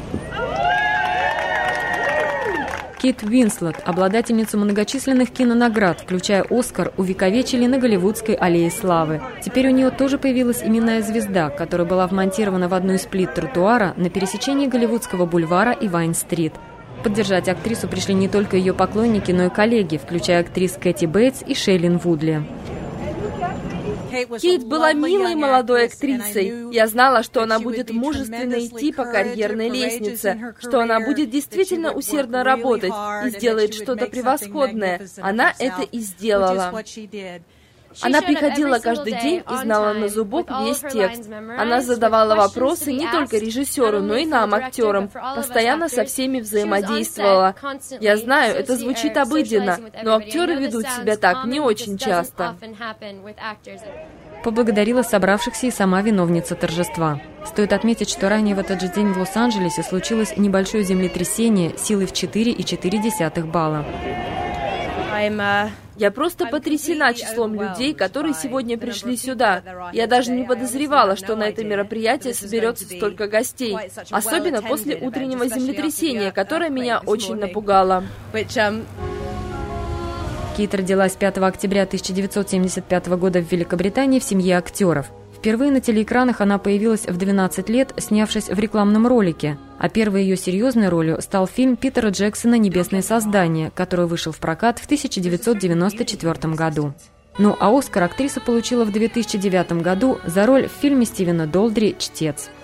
Кейт Уинслет, обладательницу многочисленных кинонаград, включая «Оскар», увековечили на Голливудской аллее славы. Теперь у нее тоже появилась именная звезда, которая была вмонтирована в одну из плит тротуара на пересечении Голливудского бульвара и Вайн-стрит. Поддержать актрису пришли не только ее поклонники, но и коллеги, включая актрис Кэти Бейтс и Шейлин Вудли. Кейт была милой молодой актрисой. Я знала, что она будет мужественно идти по карьерной лестнице, что она будет действительно усердно работать и сделает что-то превосходное. Она это и сделала. Она приходила каждый день и знала на зубок весь текст. Она задавала вопросы не только режиссеру, но и нам, актерам. Постоянно со всеми взаимодействовала. Я знаю, это звучит обыденно, но актеры ведут себя так не очень часто. Поблагодарила собравшихся и сама виновница торжества. Стоит отметить, что ранее в этот же день в Лос-Анджелесе случилось небольшое землетрясение силой в 4,4 балла. Я просто потрясена числом людей, которые сегодня пришли сюда. Я даже не подозревала, что на это мероприятие соберется столько гостей. Особенно после утреннего землетрясения, которое меня очень напугало. Кейт родилась 5 октября 1975 года в Великобритании в семье актеров. Впервые на телеэкранах она появилась в 12 лет, снявшись в рекламном ролике. А первой ее серьезной ролью стал фильм Питера Джексона «Небесные создания», который вышел в прокат в 1994 году. Ну а «Оскар» актриса получила в 2009 году за роль в фильме Стивена Долдри «Чтец».